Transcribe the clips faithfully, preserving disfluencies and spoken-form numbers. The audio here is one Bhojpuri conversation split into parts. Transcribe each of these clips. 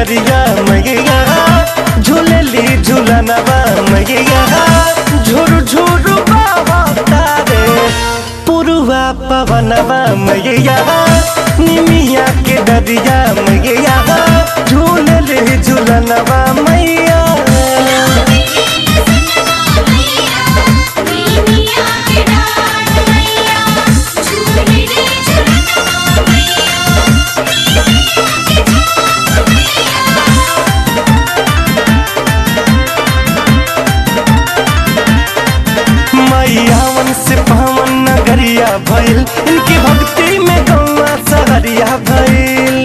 डरिया मैया झूलेली झूलनवा मैया झुरु झुरु तारे पुरुआ पवनवा मैया निमिया के डरिया मैया झूलेली झूलनवा मैया। मैयावन से पावन नगरिया भइल इनकी भक्ति में गौवा सहरिया भइल।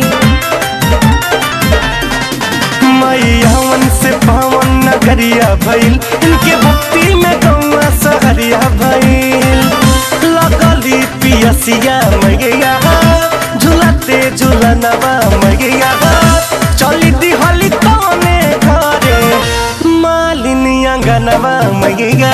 मैयावन से पावन नगरिया भइल इनके भक्ति में गौवा सहरिया भइल। लगली पियसिया मैया झूलते झूलनवा मैया चली दिहली तने घरे मालिनी अंगनवा मैया।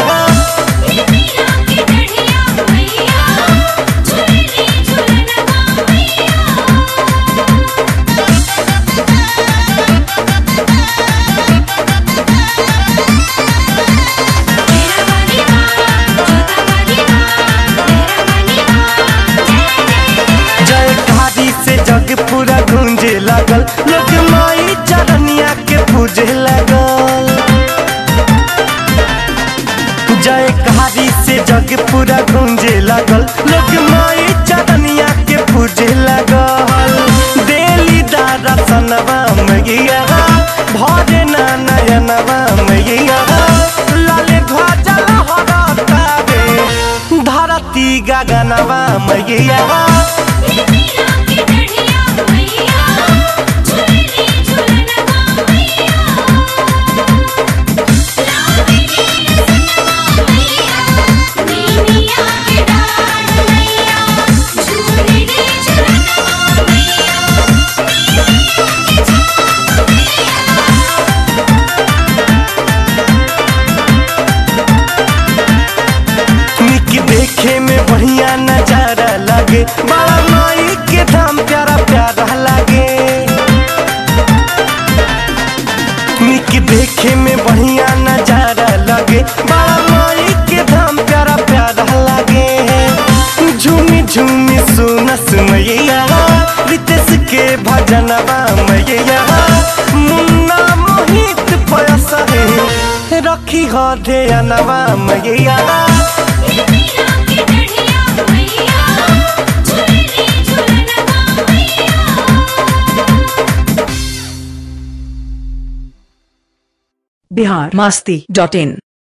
जग पूरा गूंजे लागल लोग माई चरनिया के पूजे लागल। जय कहारी से जग पूरा गूंजे लागल लोग माई चरनिया के पूजे लागल। देली दारा सनवा मैया भरे ना नयनवा मैया लाले ध्वजा लहरातावे धरती गगनवा मैया। देखे में बढ़िया नजारा लगे बड़ा माई के धाम प्यारा प्यारा लगे। निक देखे में बढ़िया नजारा लगे बड़ा माई के धाम प्यारा प्यारा लगे। झूमी झूमी सुनस मैया रितेश के भजनवा मैया मुन्ना मोहित पयस रखी हो ध्यानवा मैया। बिहार मस्ती डॉट इन